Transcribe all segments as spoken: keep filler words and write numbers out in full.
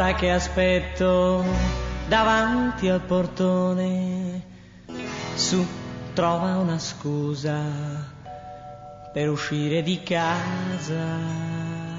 ora che aspetto davanti al portone, su, trova una scusa per uscire di casa.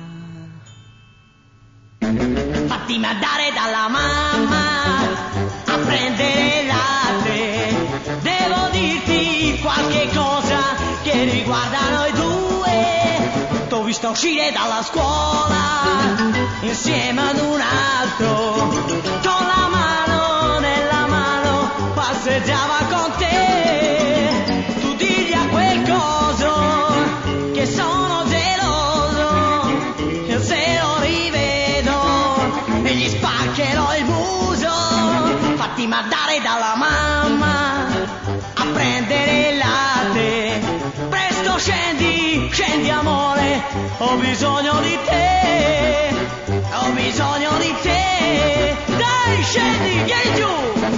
Fatti mandare dalla mamma a prendere il latte, devo dirti qualche cosa che riguarda noi due. T'ho visto uscire dalla scuola insieme ad un altro, con la mano nella mano passeggiava con te. Tu digli a quel coso che sono geloso, che se lo rivedo e gli spaccherò il muso. Fatti mandare dalla mamma a prendere il latte, presto scendi, scendi amore, ho bisogno di te, ho bisogno di te, dai scendi, vieni giù.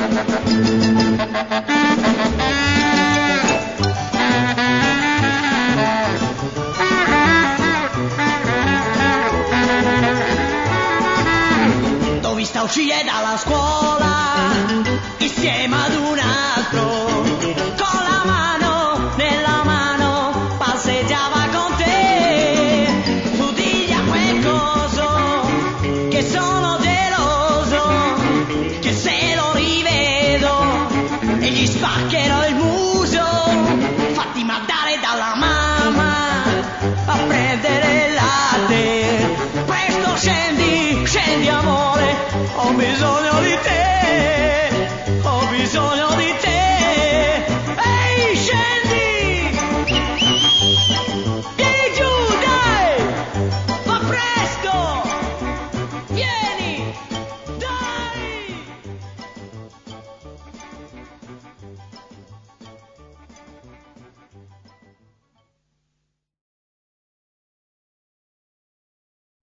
T'ho vista uscire dalla scuola insieme ad un altro, con la mano nella mano passeggiava con te. Tu digli a quel coso che sono geloso, che se lo rivedo e gli spaccherò il muso. Fatti mandare dalla mamma a prendere il latte, presto scendi, scendi amore, ho bisogno